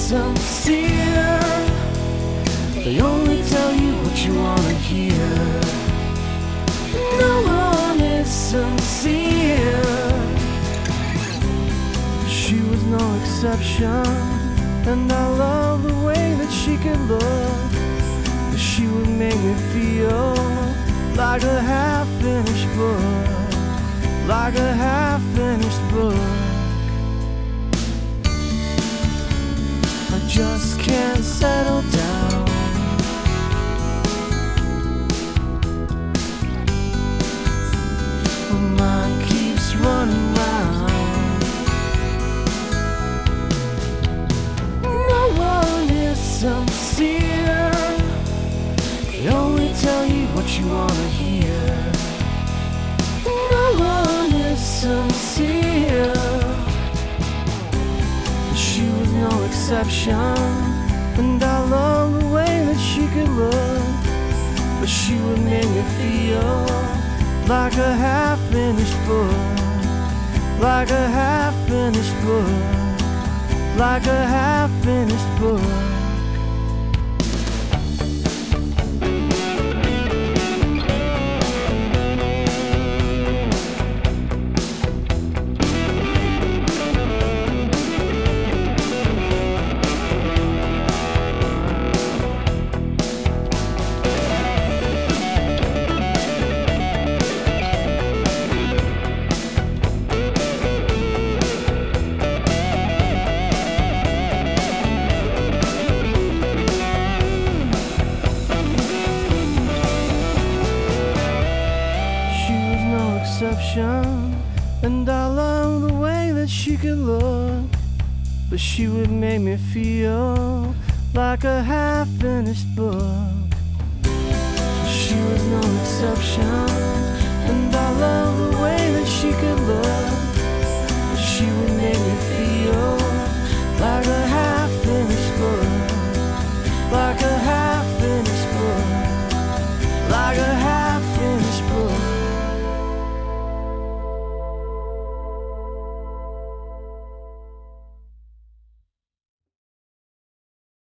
sincere. They only tell you what you wanna hear. No one is sincere. She was no exception, and I love the way that she could look. She would make me feel like a half-finished book, like a half-finished book. I just can't settle down. My mind keeps running round. No one is sincere. They only tell you what you wanna hear. No one is sincere. She was no exception, and I love the way that she could look. But she would make me feel like a half-finished book, like a half-finished book, like a half-finished book. And I love the way that she could look. But she would make me feel like a half-finished book. She was no exception, and I love the way that